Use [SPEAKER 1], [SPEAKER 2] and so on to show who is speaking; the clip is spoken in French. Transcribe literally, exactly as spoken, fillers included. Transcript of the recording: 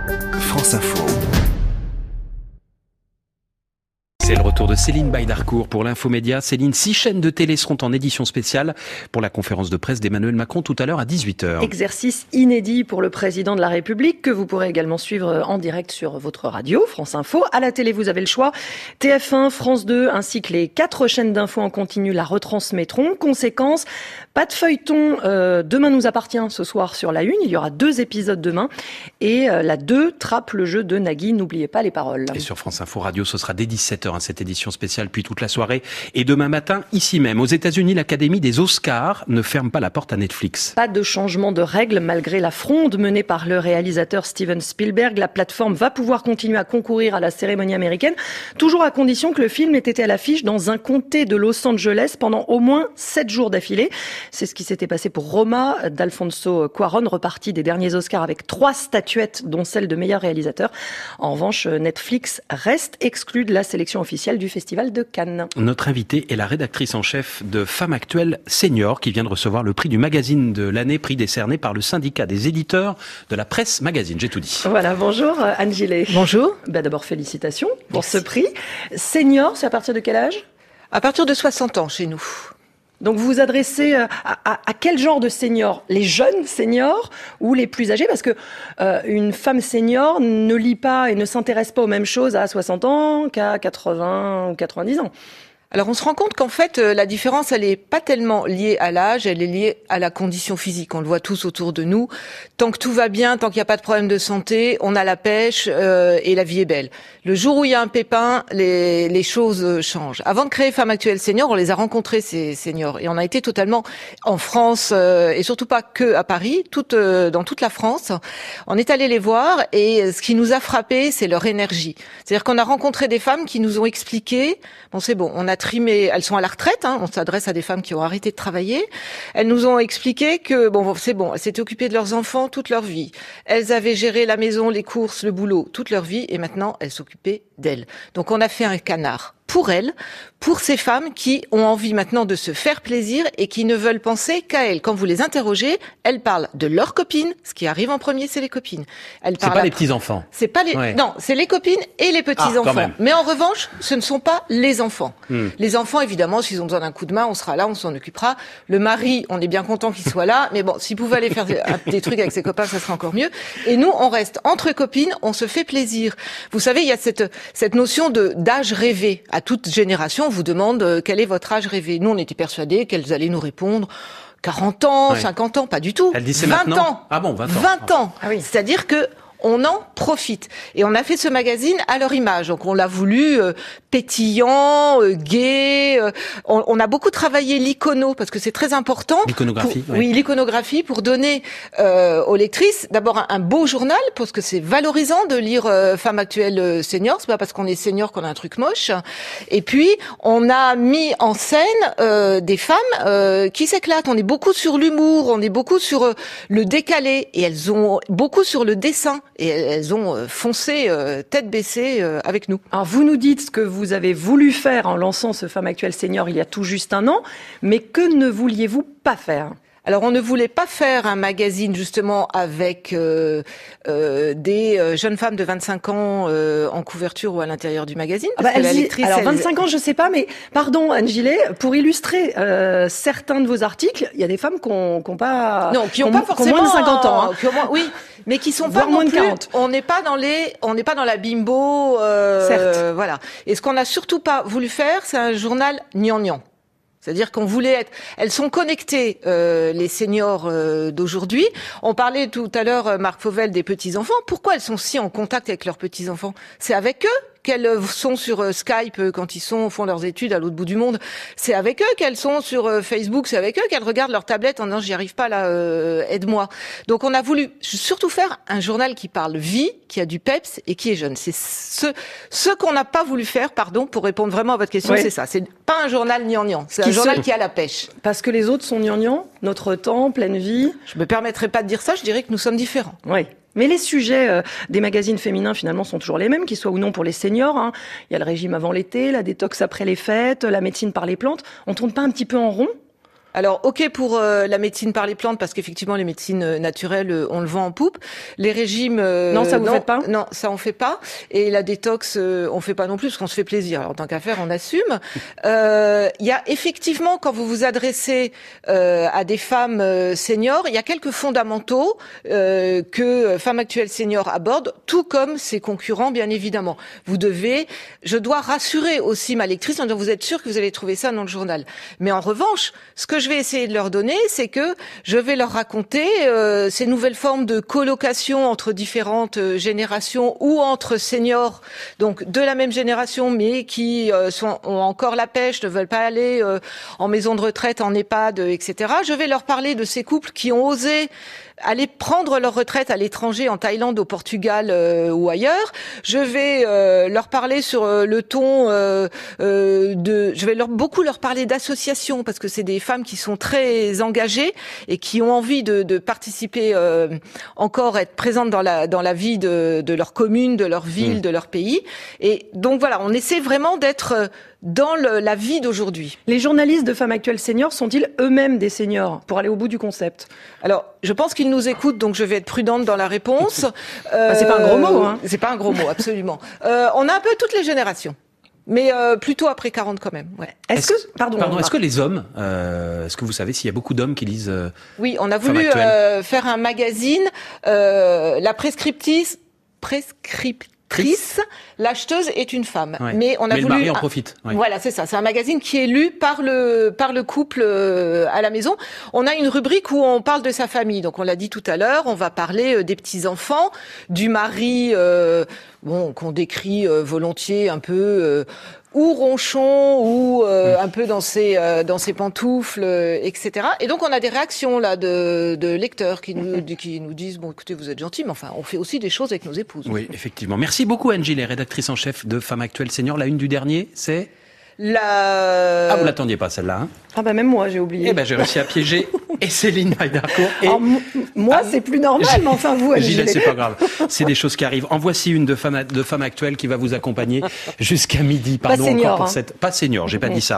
[SPEAKER 1] France Info.
[SPEAKER 2] C'est le retour de Céline Baydarcourt pour l'Infomédia. Céline, six chaînes de télé seront en édition spéciale pour la conférence de presse d'Emmanuel Macron tout à l'heure à dix-huit heures.
[SPEAKER 3] Exercice inédit pour le président de la République que vous pourrez également suivre en direct sur votre radio, France Info. À la télé, vous avez le choix. T F un, France deux ainsi que les quatre chaînes d'infos en continu la retransmettront. Conséquence, pas de feuilleton. Euh, demain nous appartient ce soir sur la une. Il y aura deux épisodes demain. Et euh, la deux trappe le jeu de Nagui. N'oubliez pas les paroles.
[SPEAKER 2] Et sur France Info Radio, ce sera dès dix-sept heures. Cette édition spéciale, puis toute la soirée. Et demain matin, ici même, aux États-Unis, l'Académie des Oscars ne ferme pas la porte à Netflix.
[SPEAKER 3] Pas de changement de règles malgré la fronde menée par le réalisateur Steven Spielberg. La plateforme va pouvoir continuer à concourir à la cérémonie américaine, toujours à condition que le film ait été à l'affiche dans un comté de Los Angeles pendant au moins sept jours d'affilée. C'est ce qui s'était passé pour Roma d'Alfonso Cuarón, reparti des derniers Oscars avec trois statuettes, dont celle de meilleur réalisateur. En revanche, Netflix reste exclu de la sélection officielle du Festival de Cannes.
[SPEAKER 2] Notre invitée est la rédactrice en chef de Femmes Actuelles Senior qui vient de recevoir le prix du magazine de l'année, prix décerné par le syndicat des éditeurs de la presse magazine. J'ai tout dit.
[SPEAKER 3] Voilà, bonjour Anne Gillet.
[SPEAKER 4] Bonjour.
[SPEAKER 3] Bah, d'abord félicitations pour
[SPEAKER 4] Merci.
[SPEAKER 3] ce prix. Senior, c'est à partir de quel âge ?
[SPEAKER 4] À partir de soixante ans chez nous.
[SPEAKER 3] Donc vous vous adressez à, à, à quel genre de seniors ? Les jeunes seniors ou les plus âgés ? Parce que euh, une femme senior ne lit pas et ne s'intéresse pas aux mêmes choses à soixante ans qu'à quatre-vingts ou quatre-vingt-dix ans.
[SPEAKER 4] Alors on se rend compte qu'en fait euh, la différence elle est pas tellement liée à l'âge, elle est liée à la condition physique. On le voit tous autour de nous. Tant que tout va bien, tant qu'il n'y a pas de problème de santé, on a la pêche euh, et la vie est belle. Le jour où il y a un pépin, les, les choses changent. Avant de créer Femmes Actuelles Seniors, on les a rencontrés ces seniors et on a été totalement en France euh, et surtout pas que à Paris, toute, euh, dans toute la France. On est allé les voir et ce qui nous a frappé, c'est leur énergie. C'est-à-dire qu'on a rencontré des femmes qui nous ont expliqué, bon c'est bon, on a trimé, elles sont à la retraite, hein, on s'adresse à des femmes qui ont arrêté de travailler. Elles nous ont expliqué que bon c'est bon, elles s'étaient occupées de leurs enfants toute leur vie. Elles avaient géré la maison, les courses, le boulot toute leur vie et maintenant elles s'occupaient d'elles. Donc on a fait un canard pour elles, pour ces femmes qui ont envie maintenant de se faire plaisir et qui ne veulent penser qu'à elles. Quand vous les interrogez, elles parlent de leurs copines. Ce qui arrive en premier, c'est les copines. Elles
[SPEAKER 2] c'est pas les petits-enfants.
[SPEAKER 4] C'est pas les,
[SPEAKER 2] ouais.
[SPEAKER 4] Non, c'est les copines et les petits-enfants.
[SPEAKER 2] Ah,
[SPEAKER 4] mais en revanche, ce ne sont pas les enfants.
[SPEAKER 2] Hmm.
[SPEAKER 4] Les enfants, évidemment, s'ils ont besoin d'un coup de main, on sera là, on s'en occupera. Le mari, on est bien content qu'il soit là. Mais bon, s'il pouvait aller faire des, des trucs avec ses copains, ça serait encore mieux. Et nous, on reste entre copines, on se fait plaisir. Vous savez, il y a cette, cette notion de, d'âge rêvé. À toute génération, on vous demande euh, quel est votre âge rêvé. Nous, on était persuadés qu'elles allaient nous répondre quarante ans,
[SPEAKER 2] ouais.
[SPEAKER 4] cinquante ans, pas du tout.
[SPEAKER 2] Elle dit c'est
[SPEAKER 4] vingt
[SPEAKER 2] maintenant.
[SPEAKER 4] ans.
[SPEAKER 2] Ah bon, vingt ans.
[SPEAKER 4] vingt ans.
[SPEAKER 3] Ah oui.
[SPEAKER 4] C'est-à-dire que on en profite. Et on a fait ce magazine à leur image. Donc on l'a voulu euh, pétillant, euh, gai. Euh, on, on a beaucoup travaillé l'icono parce que c'est très important.
[SPEAKER 2] L'iconographie.
[SPEAKER 4] Pour,
[SPEAKER 2] oui.
[SPEAKER 4] oui, l'iconographie pour donner euh, aux lectrices d'abord un, un beau journal parce que c'est valorisant de lire euh, Femmes Actuelles euh, Seniors. C'est pas parce qu'on est senior qu'on a un truc moche. Et puis on a mis en scène euh, des femmes euh, qui s'éclatent. On est beaucoup sur l'humour, on est beaucoup sur euh, le décalé et elles ont beaucoup sur le dessin. Et elles ont foncé euh, tête baissée euh, avec nous.
[SPEAKER 3] Alors vous nous dites ce que vous avez voulu faire en lançant ce Femmes Actuelles Senior il y a tout juste un an, mais que ne vouliez-vous pas faire ?
[SPEAKER 4] Alors on ne voulait pas faire un magazine justement avec euh, euh, des euh, jeunes femmes de vingt-cinq ans euh, en couverture ou à l'intérieur du magazine.
[SPEAKER 3] Ah bah,
[SPEAKER 4] parce que la
[SPEAKER 3] elles y-
[SPEAKER 4] lectrice,
[SPEAKER 3] alors
[SPEAKER 4] elle-
[SPEAKER 3] vingt-cinq ans, je sais pas, mais pardon Anne Gillet, pour illustrer euh, certains de vos articles, il y a des femmes qui ont, qui ont pas,
[SPEAKER 4] non, qui ont
[SPEAKER 3] qui
[SPEAKER 4] pas
[SPEAKER 3] ont
[SPEAKER 4] forcément
[SPEAKER 3] moins de cinquante ans. Hein.
[SPEAKER 4] qui ont moins- oui, mais qui sont
[SPEAKER 3] Voire
[SPEAKER 4] pas
[SPEAKER 3] moins
[SPEAKER 4] non
[SPEAKER 3] de
[SPEAKER 4] plus.
[SPEAKER 3] quarante.
[SPEAKER 4] On n'est pas dans les, on n'est pas dans la bimbo. Euh,
[SPEAKER 3] Certes.
[SPEAKER 4] Voilà. Et ce qu'on n'a surtout pas voulu faire, c'est un journal gnangnan. C'est-à-dire qu'on voulait être... Elles sont connectées, euh, les seniors euh, d'aujourd'hui. On parlait tout à l'heure, euh, Marc Fauvel, des petits-enfants. Pourquoi elles sont si en contact avec leurs petits-enfants ? C'est avec eux qu'elles sont sur euh, Skype euh, quand ils sont font leurs études à l'autre bout du monde. C'est avec eux qu'elles sont sur euh, Facebook. C'est avec eux qu'elles regardent leur tablette en disant « j'y arrive pas là, euh, aide-moi ». Donc on a voulu surtout faire un journal qui parle vie, qui a du peps et qui est jeune. C'est ce, ce qu'on n'a pas voulu faire, pardon, pour répondre vraiment à votre question,
[SPEAKER 3] Oui.
[SPEAKER 4] c'est ça. C'est pas un journal gnangnan, c'est
[SPEAKER 3] Qui
[SPEAKER 4] un journal
[SPEAKER 3] se-
[SPEAKER 4] qui a la pêche.
[SPEAKER 3] Parce que les autres sont gnangnans, notre temps, pleine vie.
[SPEAKER 4] Je me permettrai pas de dire ça, je dirais que nous sommes différents.
[SPEAKER 3] Oui. Mais les sujets euh, des magazines féminins, finalement, sont toujours les mêmes, qu'ils soient ou non pour les seniors. Hein. Il y a le régime avant l'été, la détox après les fêtes, la médecine par les plantes. On tourne pas un petit peu en rond ?
[SPEAKER 4] Alors, ok pour euh, la médecine par les plantes, parce qu'effectivement, les médecines naturelles, euh, on le vend en poupe. Les régimes... Euh,
[SPEAKER 3] non, ça vous
[SPEAKER 4] non,
[SPEAKER 3] faites pas?
[SPEAKER 4] Non, ça on fait pas. Et la détox, euh, on fait pas non plus, parce qu'on se fait plaisir. Alors, en tant qu'affaire, on assume. Il euh, y a effectivement, quand vous vous adressez euh, à des femmes euh, seniors, il y a quelques fondamentaux euh, que Femmes Actuelles Seniors aborde, tout comme ses concurrents, bien évidemment. Vous devez, je dois rassurer aussi ma lectrice en disant, vous êtes sûr que vous allez trouver ça dans le journal. Mais en revanche, ce que je vais essayer de leur donner, c'est que je vais leur raconter euh, ces nouvelles formes de colocation entre différentes euh, générations ou entre seniors, donc de la même génération, mais qui euh, sont, ont encore la pêche, ne veulent pas aller euh, en maison de retraite, en EHPAD, et cetera. Je vais leur parler de ces couples qui ont osé aller prendre leur retraite à l'étranger, en Thaïlande, au Portugal euh, ou ailleurs. Je vais euh, leur parler sur euh, le ton euh, euh, de... Je vais leur, beaucoup leur parler d'associations, parce que c'est des femmes qui sont très engagées et qui ont envie de, de participer euh, encore, être présentes dans la, dans la vie de, de leur commune, de leur ville, mmh. de leur pays. Et donc voilà, on essaie vraiment d'être dans le, la vie d'aujourd'hui.
[SPEAKER 3] Les journalistes de Femmes Actuelles Seniors sont-ils eux-mêmes des seniors, pour aller au bout du concept?
[SPEAKER 4] Alors, je pense qu'ils nous écoutent, donc je vais être prudente dans la réponse.
[SPEAKER 3] euh, ah, c'est pas un gros mot, hein.
[SPEAKER 4] C'est pas un gros mot, absolument. Euh, on a un peu toutes les générations. Mais euh, plutôt après quarante quand même. Ouais.
[SPEAKER 3] Est-ce, est-ce que, pardon,
[SPEAKER 2] pardon est-ce que les hommes, euh, est-ce que vous savez s'il y a beaucoup d'hommes qui lisent euh,
[SPEAKER 4] Oui, on a voulu euh, faire un magazine, euh, la prescriptrice, prescriptrice. Trice, l'acheteuse est une femme,
[SPEAKER 2] ouais.
[SPEAKER 4] mais on a
[SPEAKER 2] mais
[SPEAKER 4] voulu.
[SPEAKER 2] Le mari en profite. Ouais.
[SPEAKER 4] Voilà, c'est ça. C'est un magazine qui est lu par le par le couple euh, à la maison. On a une rubrique où on parle de sa famille. Donc on l'a dit tout à l'heure, on va parler euh, des petits enfants, du mari, euh, bon qu'on décrit euh, volontiers un peu. Euh, ou ronchon, ou euh, un peu dans ses euh, dans ses pantoufles, euh, et cetera. Et donc on a des réactions là de, de lecteurs qui nous qui nous disent bon écoutez vous êtes gentils, mais enfin on fait aussi des choses avec nos épouses.
[SPEAKER 2] Oui effectivement. Merci beaucoup Angie, les rédactrice en chef de Femmes Actuelles Seniors. La une du dernier, c'est
[SPEAKER 4] la.
[SPEAKER 2] Ah vous l'attendiez pas celle-là. Hein
[SPEAKER 3] ah bah même moi j'ai oublié.
[SPEAKER 2] Eh ben j'ai réussi à piéger et Céline Haydarcourt. Et...
[SPEAKER 3] Alors, m- moi ah, c'est plus normal, mais enfin vous Angie.
[SPEAKER 2] Gilles, c'est pas grave. C'est des choses qui arrivent. En voici une de Femmes de Femmes Actuelles qui va vous accompagner jusqu'à midi. Pardon
[SPEAKER 3] pas senior,
[SPEAKER 2] encore pour
[SPEAKER 3] hein.
[SPEAKER 2] cette. Pas senior, j'ai pas oui. dit ça.